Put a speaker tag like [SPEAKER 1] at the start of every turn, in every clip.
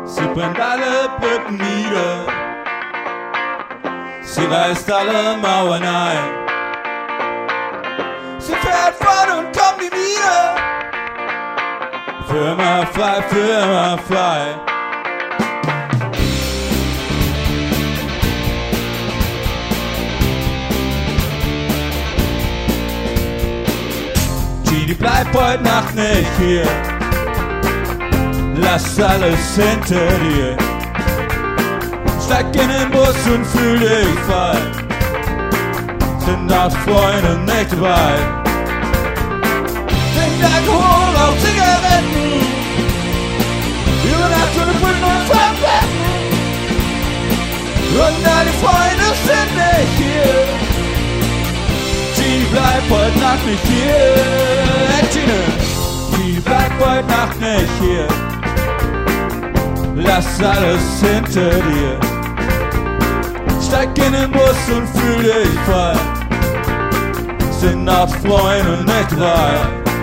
[SPEAKER 1] Sie brennt alle Brücken nieder, sie reißt alle Mauern ein. Sie fährt fort und kommt nie wieder. Für immer frei, für immer frei. Genie, bleib heute Nacht nicht hier. Lass alles hinter dir. Steig in den Bus und fühl dich frei. Sind auch Freunde nicht dabei. Trink Alkohol, rauch Zigaretten. Über Nacht und Brücken und Fremdbetten. Und all die Freunde sind nicht hier. Genie, bleib heute Nacht nicht hier. Hey Genie, bleib heute Nacht nicht hier. Lass alles hinter dir. Steig in den Bus und fühl dich frei. Sind auch Freunde nicht dabei.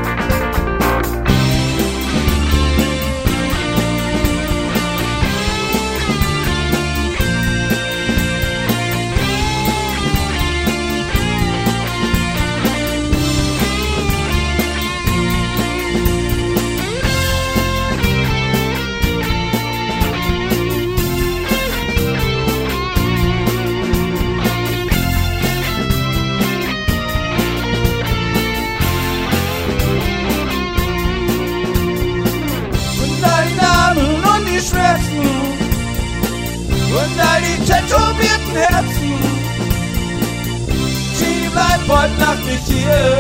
[SPEAKER 1] Und all die tätowierten Herzen. Genie, bleib heute Nacht nicht hier.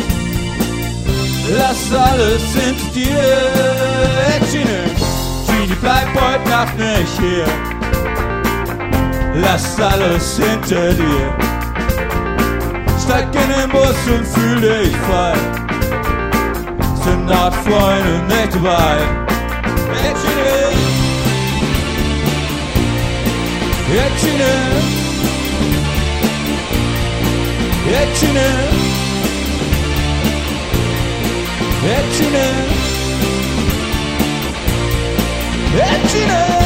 [SPEAKER 1] Lass alles hinter dir. Hey Genie, bleib heute Nacht nicht hier. Lass alles hinter dir. Steig in den Bus und fühl dich frei. Sind auch Freunde nicht dabei. Hey Genie. Yeah, Genie. Yeah, Genie. Yeah, Genie. Yeah, Genie.